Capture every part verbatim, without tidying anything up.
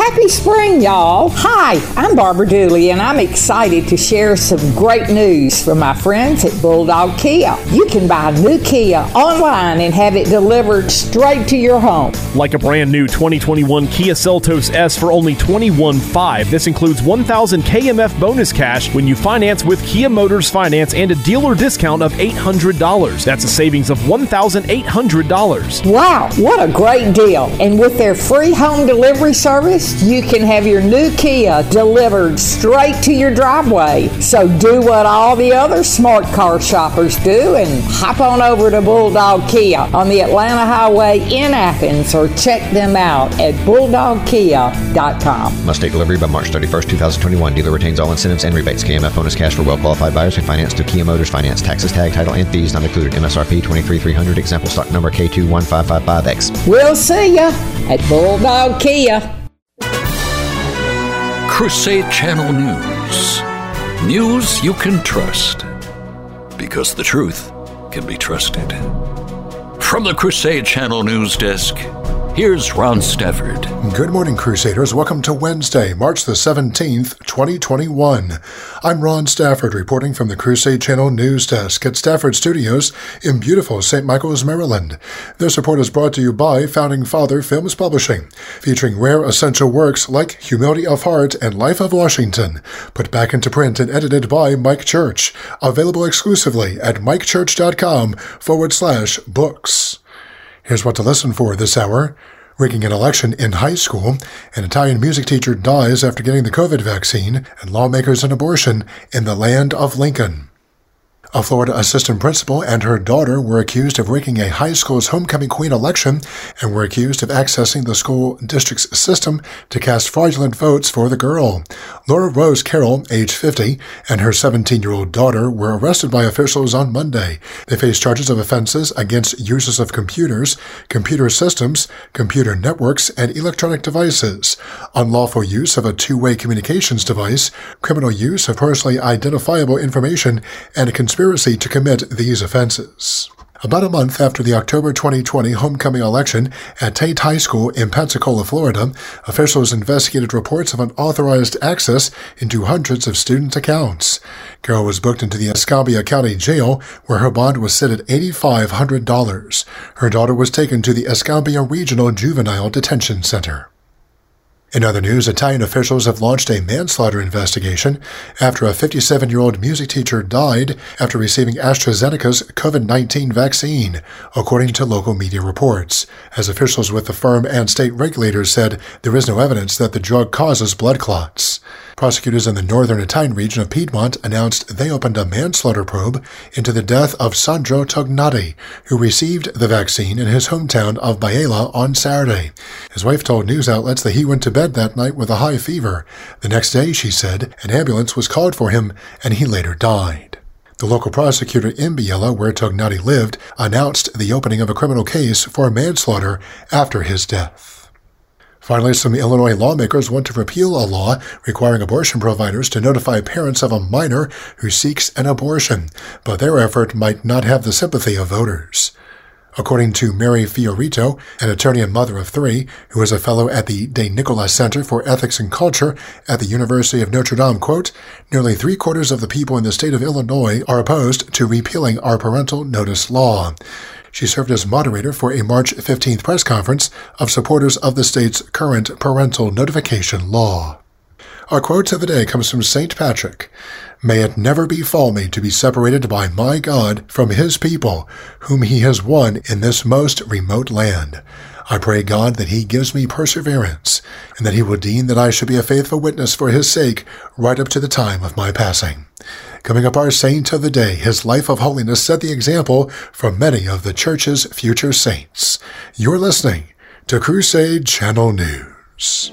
Happy spring, y'all. Hi, I'm Barbara Dooley, and I'm excited to share some great news from my friends at Bulldog Kia. You can buy a new Kia online and have it delivered straight to your home. Like a brand new twenty twenty-one Kia Seltos S for only twenty-one thousand five hundred dollars. This includes one thousand K M F bonus cash when you finance with Kia Motors Finance and a dealer discount of eight hundred dollars. That's a savings of one thousand eight hundred dollars. Wow, what a great deal. And with their free home delivery service, you can have your new Kia delivered straight to your driveway. So do what all the other smart car shoppers do and hop on over to Bulldog Kia on the Atlanta Highway in Athens, or check them out at bulldog kia dot com. Must take delivery by March thirty-first, twenty twenty-one. Dealer retains all incentives and rebates. K M F bonus cash for well-qualified buyers who finance through Kia Motors Finance. Taxes, tag, title, and fees not included. M S R P twenty-three thousand three hundred. Example stock number K two one five five five X. We'll see ya at Bulldog Kia. Crusade Channel News. News you can trust, because the truth can be trusted. From the Crusade Channel News Desk, here's Ron Stafford. Good morning, Crusaders. Welcome to Wednesday, March the seventeenth, twenty twenty-one. I'm Ron Stafford, reporting from the Crusade Channel News Desk at Stafford Studios in beautiful Saint Michael's, Maryland. This report is brought to you by Founding Father Films Publishing, featuring rare essential works like Humility of Heart and Life of Washington, put back into print and edited by Mike Church. Available exclusively at mikechurch.com forward slash books. Here's what to listen for this hour. Rigging an election in high school, an Italian music teacher dies after getting the COVID vaccine, and lawmakers and abortion in the land of Lincoln. A Florida assistant principal and her daughter were accused of rigging a high school's homecoming queen election and were accused of accessing the school district's system to cast fraudulent votes for the girl. Laura Rose Carroll, age fifty, and her seventeen-year-old daughter were arrested by officials on Monday. They face charges of offenses against users of computers, computer systems, computer networks, and electronic devices, unlawful use of a two-way communications device, criminal use of personally identifiable information, and a conspiracy to commit these offenses. About a month after the October twenty twenty homecoming election at Tate High School in Pensacola, Florida, officials investigated reports of unauthorized access into hundreds of student accounts. Carol was booked into the Escambia County Jail, where her bond was set at eight thousand five hundred dollars. Her daughter was taken to the Escambia Regional Juvenile Detention Center. In other news, Italian officials have launched a manslaughter investigation after a fifty-seven-year-old music teacher died after receiving AstraZeneca's COVID nineteen vaccine, according to local media reports. As officials with the firm and state regulators said, there is no evidence that the drug causes blood clots. Prosecutors in the northern Italian region of Piedmont announced they opened a manslaughter probe into the death of Sandro Tognati, who received the vaccine in his hometown of Biella on Saturday. His wife told news outlets that he went to bed that night with a high fever. The next day, she said, an ambulance was called for him, and he later died. The local prosecutor in Biella, where Tognati lived, announced the opening of a criminal case for manslaughter after his death. Finally, some Illinois lawmakers want to repeal a law requiring abortion providers to notify parents of a minor who seeks an abortion, but their effort might not have the sympathy of voters. According to Mary Fiorito, an attorney and mother of three, who is a fellow at the De Nicola Center for Ethics and Culture at the University of Notre Dame, quote, nearly three-quarters of the people in the state of Illinois are opposed to repealing our parental notice law. She served as moderator for a March fifteenth press conference of supporters of the state's current parental notification law. Our quote of the day comes from Saint Patrick. May it never befall me to be separated by my God from his people, whom he has won in this most remote land. I pray God that he gives me perseverance, and that he will deem that I should be a faithful witness for his sake right up to the time of my passing. Coming up, our saint of the day. His life of holiness set the example for many of the church's future saints. You're listening to Crusade Channel News.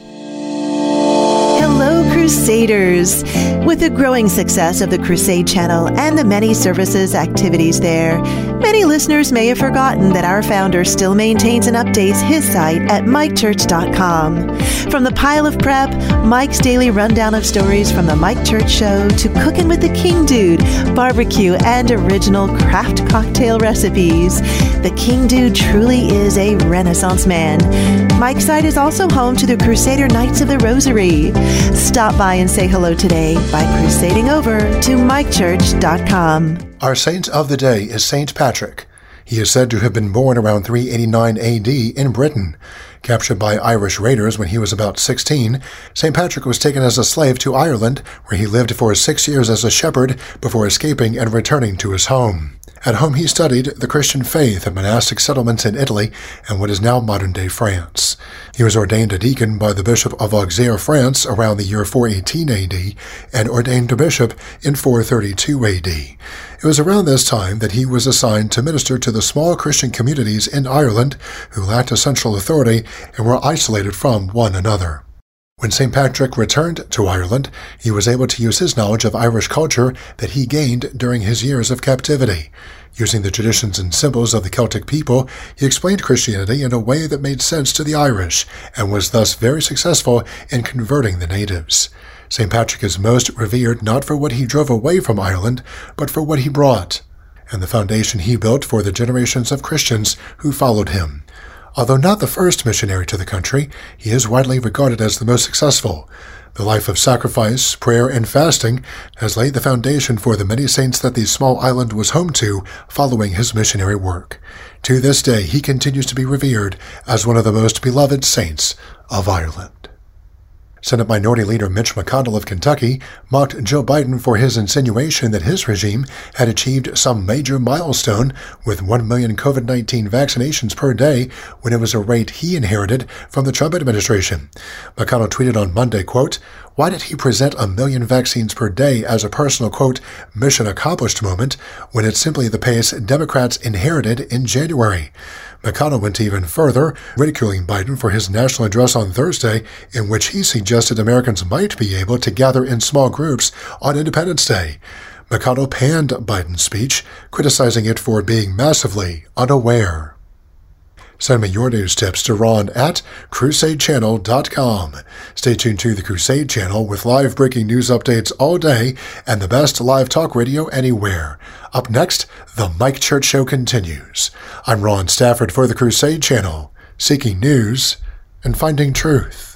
Hello, Crusaders! With the growing success of the Crusade Channel and the many services activities there, Many listeners may have forgotten that our founder still maintains and updates his site at mike church dot com. From the pile of prep, Mike's daily rundown of stories from the Mike Church Show to cooking with the King Dude, barbecue, and original craft cocktail recipes, the King Dude truly is a Renaissance man. Mike's site is also home to the Crusader Knights of the Rosary. Stop by and say hello today by crusading over to mike church dot com. Our saint of the day is Saint Patrick. He is said to have been born around three eighty-nine A D in Britain. Captured by Irish raiders when he was about sixteen, Saint Patrick was taken as a slave to Ireland, where he lived for six years as a shepherd before escaping and returning to his home. At home he studied the Christian faith at monastic settlements in Italy and what is now modern-day France. He was ordained a deacon by the Bishop of Auxerre, France, around the year four eighteen A D, and ordained a bishop in four thirty-two A D. It was around this time that he was assigned to minister to the small Christian communities in Ireland who lacked a central authority and were isolated from one another. When Saint Patrick returned to Ireland, he was able to use his knowledge of Irish culture that he gained during his years of captivity. Using the traditions and symbols of the Celtic people, he explained Christianity in a way that made sense to the Irish, and was thus very successful in converting the natives. Saint Patrick is most revered not for what he drove away from Ireland, but for what he brought, and the foundation he built for the generations of Christians who followed him. Although not the first missionary to the country, he is widely regarded as the most successful. The life of sacrifice, prayer, and fasting has laid the foundation for the many saints that the small island was home to following his missionary work. To this day, he continues to be revered as one of the most beloved saints of Ireland. Senate Minority Leader Mitch McConnell of Kentucky mocked Joe Biden for his insinuation that his regime had achieved some major milestone with one million COVID nineteen vaccinations per day when it was a rate he inherited from the Trump administration. McConnell tweeted on Monday, quote, "Why did he present a million vaccines per day as a personal, quote, mission accomplished moment when it's simply the pace Democrats inherited in January?" McConnell went even further, ridiculing Biden for his national address on Thursday, in which he suggested Americans might be able to gather in small groups on Independence Day. McConnell panned Biden's speech, criticizing it for being massively unaware. Send me your news tips to Ron at crusade channel dot com. Stay tuned to the Crusade Channel with live breaking news updates all day and the best live talk radio anywhere. Up next, the Mike Church Show continues. I'm Ron Stafford for the Crusade Channel, seeking news and finding truth.